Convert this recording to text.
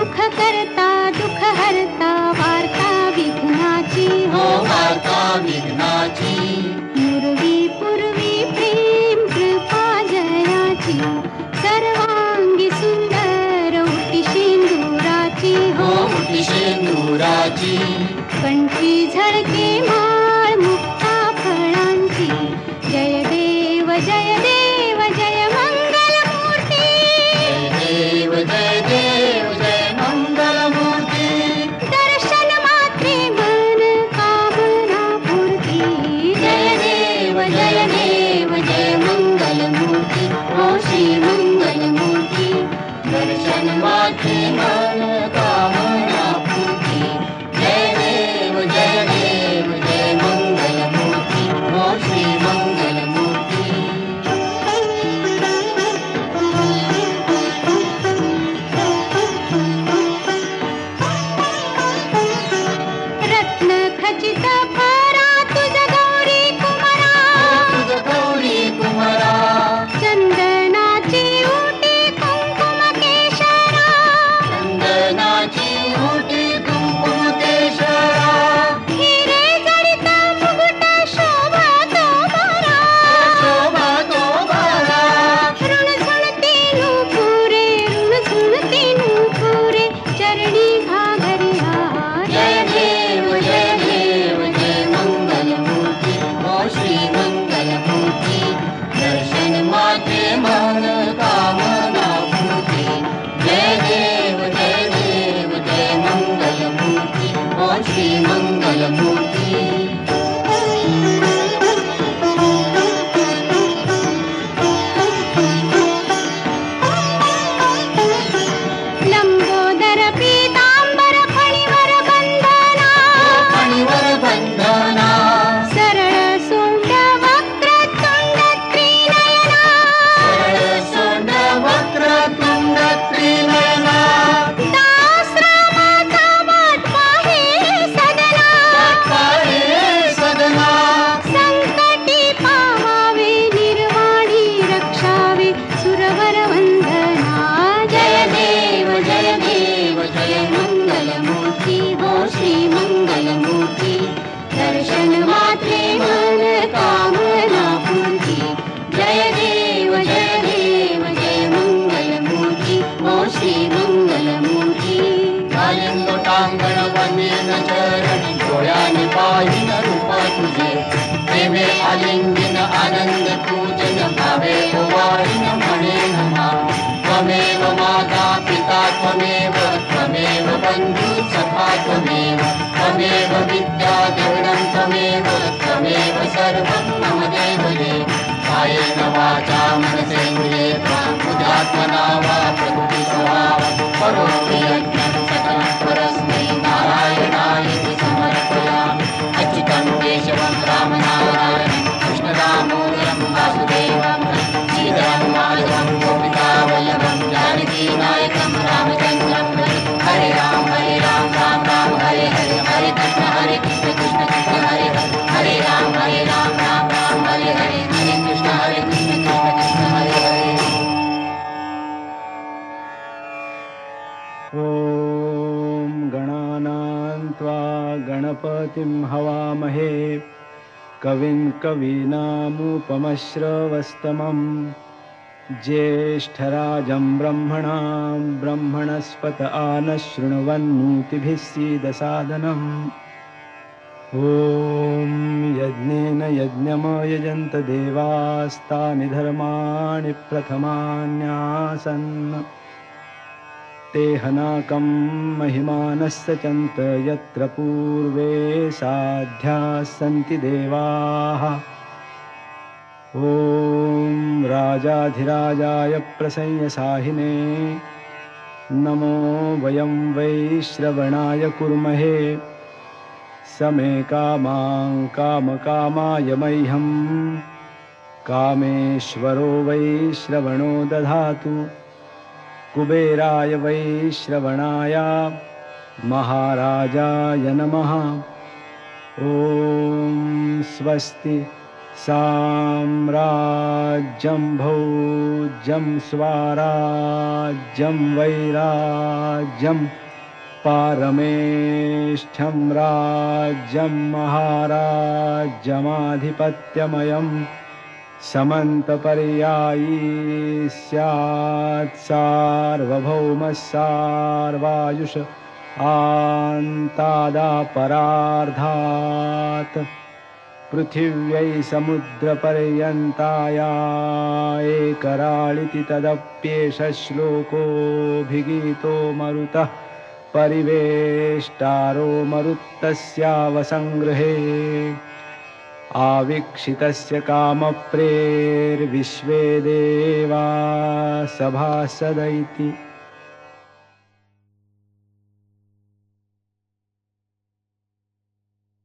सुख करता दुःख हरता वार्ता विघ्नाची हो वार्ता विघ्नाची पूर्वी पूर्वी प्रेम कृपा जयाची सर्वांगी सुंदर उटी शेंदुराची हो उटी शेंदुराची कंठी झळके माळ मुक्ता फळांची जय देव जय देव जय मंगल मूर्ती जय देव जय मंगल मूर्ती दर्शन मात्रे मन कामना पूर्ती जय देव जय मंगल मूर्ती ओ श्री मंगल मूर्ती दर्शन मात्रे मन कामना पूर्ती जय देव जय मंगल मूर्ती ओ श्री मंगल मूर्ती रत्न खचित परा तुझ गौरी कुमारा तुझ गौरी कुमारा चंदनाची उटी कुंकुम केशरा चंदनाची उटी कुंकुम केशरा हिरे जडित मुकुट शोभतो बरा शोभा तो बारा ऋणझुणती नूपुरे चरणी घागरिया जय देव जय मंगल मूर्ती ओ श्री मंगल मूर्ती दर्शन मात्रे मन कामना पूर्ती जय देव जय मंगल मूर्ती ओ श्री मंगल मूर्ती लंबोदर पीतांबर फणीवर बंधना फणीवर बंधना सरळ सोंड वक्रतुंड त्रिनयना सरळ सोंड वक्रतुंड त्रिनयना दास रामाचा वाटवा हे सदना पाहे सदना संकटी पावावे निर्वाणी रक्षावे सुरवर वंदना जय देव जय मंगल मूर्ती हो श्री मंगल मूर्ती दर्शन मात्रे मन कामना पूर्ती जय देव जय मंगल मूर्ती हो श्री मंगल मूर्ती लोटांगण वंदेन चरण डोळ्याने पाहिन रूप तुझे प्रेमे आलिंगन आनंद पूजन भावे ओवाळीन म्हणेन मा त्वमेव माता पिता त्वमेव बंधु सखा त्वमेव विद्या गगनं त्वमेव सर्वं मम देवदेव कायेन वाचा मनसेन्द्रिये बुद्ध्यात्मना वा प्रकृति स्वभाव करोमि यज्ञं सकलं परस्मै नारायणाय समर्पयामि अच्युतं केशवं रामनारायणं कृष्णदामोदरं वासुदेवं श्रीधरं माधवं गोपिकावल्लभं जानकीनायकं रामचन्द्रं हरे राम राम राम हरे हरे हरे कृष्ण कृष्ण कृष्ण हरे हरे हरे राम राम राम हरे हरे हरे कृष्ण कृष्ण कृष्ण हरे हरे ॐ गणानां त्वा गणपतिं हवामहे कविं कवीनामुपमश्रवस्तमं ज्येष्ठराजं ब्रह्मणां ब्रह्मणस्पत आनशृण्वन्नोतिभिः सीदसादनम् ॐ यज्ञेन यज्ञमयजन्त देवास्तानि धर्माणि प्रथमान्यासन् ते हनाकं महिमानस्सचन्त यत्र पूर्वे साध्याः सन्ति देवाः ॐ राजाधिराजाय प्रसंयसाहिने नमो वयं वैश्रवणाय कुर्महे समे कामां कामकामाय मह्यं कामेश्वरो वैश्रवणो दधातु कुबेराय वैश्रवणाय महाराजाय नमः। ॐ स्वस्ति साम्राज्यं भोज्यं स्वाराज्यं वैराज्यं पारमेष्ठ्यं राज्यं महाराज्यमाधिपत्यमयं समन्तपर्यायी स्यात् सार्वभौमः सार्वायुष आन्तादापरार्धात् पृथिव्यै समुद्रपर्यन्ताया एकराळिति तदप्येष श्लोकोऽभिगीतो मरुतः परिवेष्टारो मरुत्तस्यावसङ्गृहे आवीक्षितस्य कामप्रेर्विश्वे देवा सभासद इति।